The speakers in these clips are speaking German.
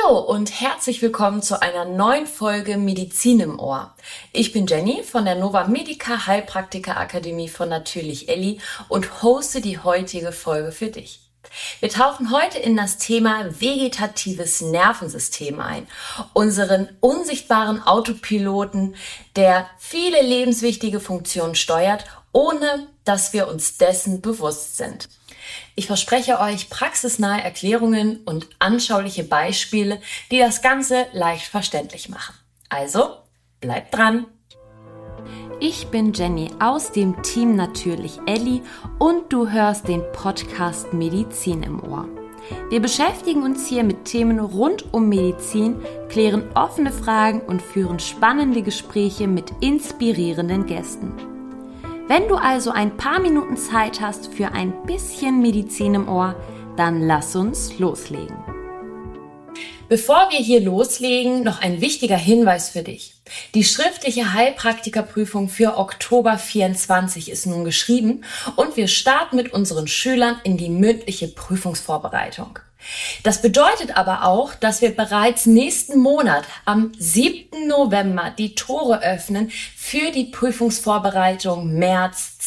Hallo und herzlich willkommen zu einer neuen Folge Medizin im Ohr. Ich bin Jenny von der Nova Medica Heilpraktiker Akademie von Natürlich Elli und hoste die heutige Folge für dich. Wir tauchen heute in das Thema vegetatives Nervensystem ein, unseren unsichtbaren Autopiloten, der viele lebenswichtige Funktionen steuert, ohne dass wir uns dessen bewusst sind. Ich verspreche euch praxisnahe Erklärungen und anschauliche Beispiele, die das Ganze leicht verständlich machen. Also, bleibt dran! Ich bin Jenny aus dem Team Natürlich Elli und du hörst den Podcast Medizin im Ohr. Wir beschäftigen uns hier mit Themen rund um Medizin, klären offene Fragen und führen spannende Gespräche mit inspirierenden Gästen. Wenn du also ein paar Minuten Zeit hast für ein bisschen Medizin im Ohr, dann lass uns loslegen. Bevor wir hier loslegen, noch ein wichtiger Hinweis für dich. Die schriftliche Heilpraktikerprüfung für Oktober 24 ist nun geschrieben und wir starten mit unseren Schülern in die mündliche Prüfungsvorbereitung. Das bedeutet aber auch, dass wir bereits nächsten Monat am 7. November die Tore öffnen für die Prüfungsvorbereitung März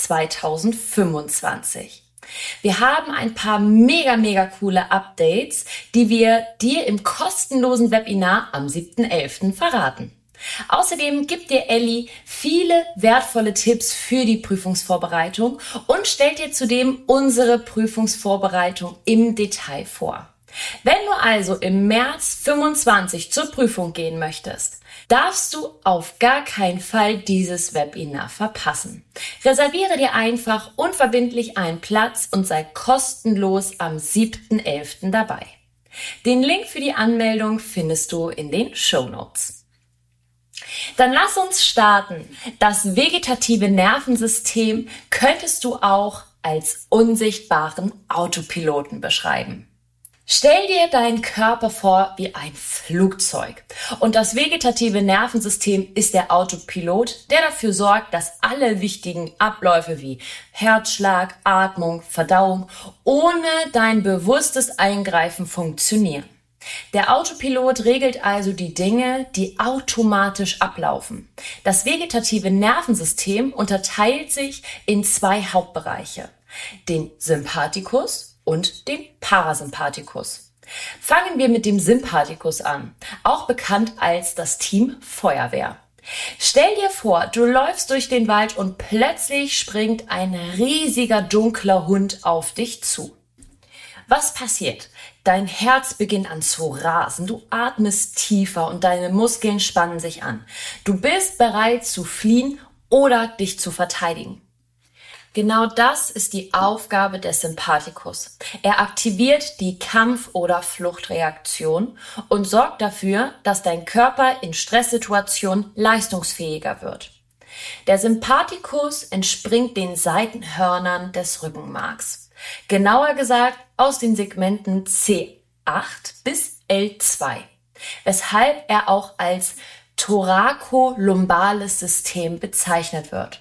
2025. Wir haben ein paar mega coole Updates, die wir dir im kostenlosen Webinar am 7.11. verraten. Außerdem gibt dir Elli viele wertvolle Tipps für die Prüfungsvorbereitung und stellt dir zudem unsere Prüfungsvorbereitung im Detail vor. Wenn du also im März 25 zur Prüfung gehen möchtest, darfst du auf gar keinen Fall dieses Webinar verpassen. Reserviere dir einfach unverbindlich einen Platz und sei kostenlos am 7.11. dabei. Den Link für die Anmeldung findest du in den Shownotes. Dann lass uns starten. Das vegetative Nervensystem könntest du auch als unsichtbaren Autopiloten beschreiben. Stell dir deinen Körper vor wie ein Flugzeug und das vegetative Nervensystem ist der Autopilot, der dafür sorgt, dass alle wichtigen Abläufe wie Herzschlag, Atmung, Verdauung ohne dein bewusstes Eingreifen funktionieren. Der Autopilot regelt also die Dinge, die automatisch ablaufen. Das vegetative Nervensystem unterteilt sich in zwei Hauptbereiche, den Sympathikus und den Parasympathikus. Fangen wir mit dem Sympathikus an, auch bekannt als das Team Feuerwehr. Stell dir vor, du läufst durch den Wald und plötzlich springt ein riesiger dunkler Hund auf dich zu. Was passiert? Dein Herz beginnt an zu rasen, du atmest tiefer und deine Muskeln spannen sich an. Du bist bereit zu fliehen oder dich zu verteidigen. Genau das ist die Aufgabe des Sympathikus. Er aktiviert die Kampf- oder Fluchtreaktion und sorgt dafür, dass dein Körper in Stresssituationen leistungsfähiger wird. Der Sympathikus entspringt den Seitenhörnern des Rückenmarks. Genauer gesagt aus den Segmenten C8 bis L2, weshalb er auch als thoracolumbalis System bezeichnet wird.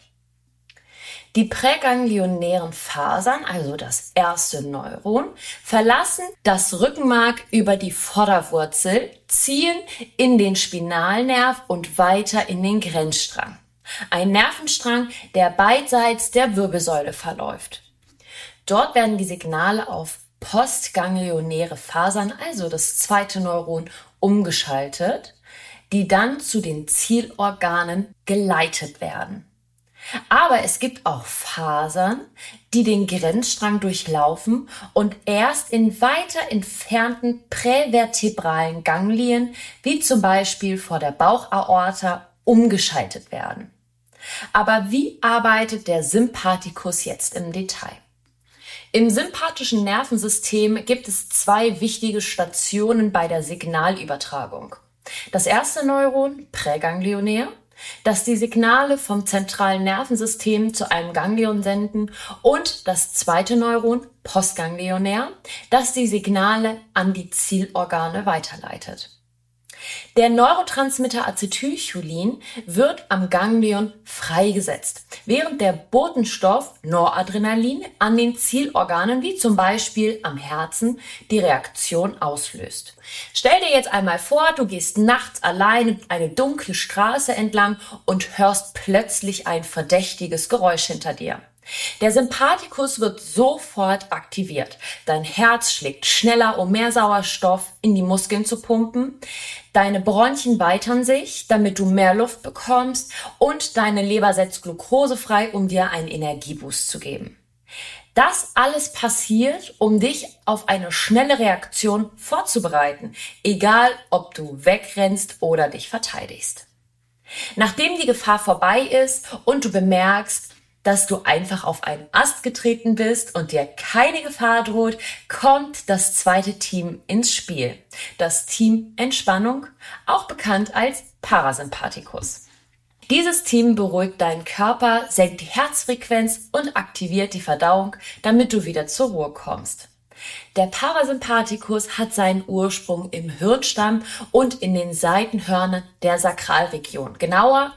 Die präganglionären Fasern, also das erste Neuron, verlassen das Rückenmark über die Vorderwurzel, ziehen in den Spinalnerv und weiter in den Grenzstrang. Ein Nervenstrang, der beidseits der Wirbelsäule verläuft. Dort werden die Signale auf postganglionäre Fasern, also das zweite Neuron, umgeschaltet, die dann zu den Zielorganen geleitet werden. Aber es gibt auch Fasern, die den Grenzstrang durchlaufen und erst in weiter entfernten prävertebralen Ganglien, wie zum Beispiel vor der Bauchaorta, umgeschaltet werden. Aber wie arbeitet der Sympathikus jetzt im Detail? Im sympathischen Nervensystem gibt es zwei wichtige Stationen bei der Signalübertragung. Das erste Neuron, präganglionär, das die Signale vom zentralen Nervensystem zu einem Ganglion senden, und das zweite Neuron, postganglionär, das die Signale an die Zielorgane weiterleitet. Der Neurotransmitter Acetylcholin wird am Ganglion freigesetzt, während der Botenstoff Noradrenalin an den Zielorganen wie zum Beispiel am Herzen die Reaktion auslöst. Stell dir jetzt einmal vor, du gehst nachts alleine eine dunkle Straße entlang und hörst plötzlich ein verdächtiges Geräusch hinter dir. Der Sympathikus wird sofort aktiviert. Dein Herz schlägt schneller, um mehr Sauerstoff in die Muskeln zu pumpen. Deine Bronchien weitern sich, damit du mehr Luft bekommst, und deine Leber setzt Glucose frei, um dir einen Energieboost zu geben. Das alles passiert, um dich auf eine schnelle Reaktion vorzubereiten, egal ob du wegrennst oder dich verteidigst. Nachdem die Gefahr vorbei ist und du bemerkst, dass du einfach auf einen Ast getreten bist und dir keine Gefahr droht, kommt das zweite Team ins Spiel. Das Team Entspannung, auch bekannt als Parasympathikus. Dieses Team beruhigt deinen Körper, senkt die Herzfrequenz und aktiviert die Verdauung, damit du wieder zur Ruhe kommst. Der Parasympathikus hat seinen Ursprung im Hirnstamm und in den Seitenhörnern der Sakralregion, genauer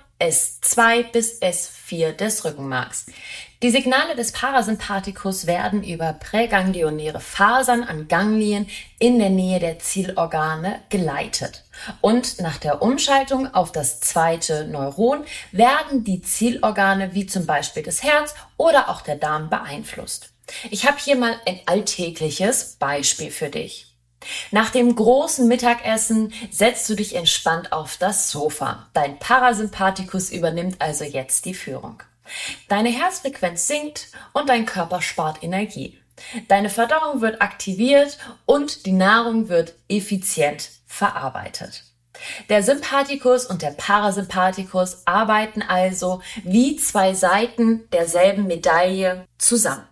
S2 bis S4 des Rückenmarks. Die Signale des Parasympathikus werden über präganglionäre Fasern an Ganglien in der Nähe der Zielorgane geleitet. Und nach der Umschaltung auf das zweite Neuron werden die Zielorgane wie zum Beispiel das Herz oder auch der Darm beeinflusst. Ich habe hier mal ein alltägliches Beispiel für dich. Nach dem großen Mittagessen setzt du dich entspannt auf das Sofa. Dein Parasympathikus übernimmt also jetzt die Führung. Deine Herzfrequenz sinkt und dein Körper spart Energie. Deine Verdauung wird aktiviert und die Nahrung wird effizient verarbeitet. Der Sympathikus und der Parasympathikus arbeiten also wie zwei Seiten derselben Medaille zusammen.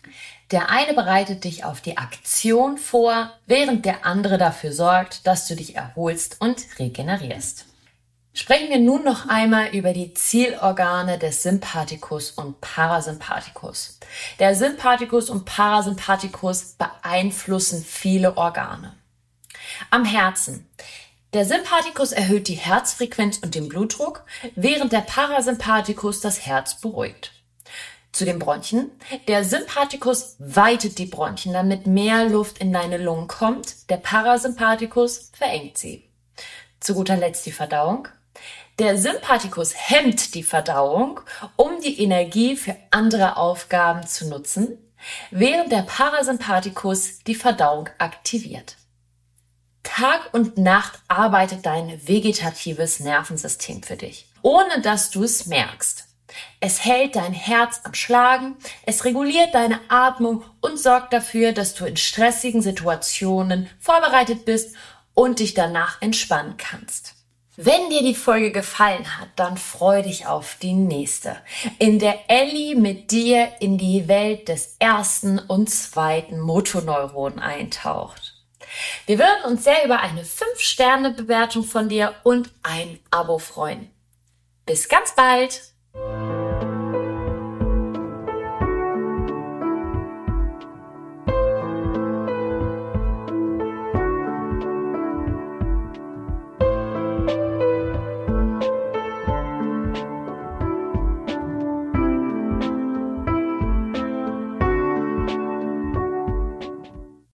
Der eine bereitet dich auf die Aktion vor, während der andere dafür sorgt, dass du dich erholst und regenerierst. Sprechen wir nun noch einmal über die Zielorgane des Sympathikus und Parasympathikus. Der Sympathikus und Parasympathikus beeinflussen viele Organe. Am Herzen. Der Sympathikus erhöht die Herzfrequenz und den Blutdruck, während der Parasympathikus das Herz beruhigt. Zu den Bronchien. Der Sympathikus weitet die Bronchien, damit mehr Luft in deine Lungen kommt. Der Parasympathikus verengt sie. Zu guter Letzt die Verdauung. Der Sympathikus hemmt die Verdauung, um die Energie für andere Aufgaben zu nutzen, während der Parasympathikus die Verdauung aktiviert. Tag und Nacht arbeitet dein vegetatives Nervensystem für dich, ohne dass du es merkst. Es hält dein Herz am Schlagen, es reguliert deine Atmung und sorgt dafür, dass du in stressigen Situationen vorbereitet bist und dich danach entspannen kannst. Wenn dir die Folge gefallen hat, dann freu dich auf die nächste, in der Elli mit dir in die Welt des ersten und zweiten Motoneuron eintaucht. Wir würden uns sehr über eine 5-Sterne-Bewertung von dir und ein Abo freuen. Bis ganz bald!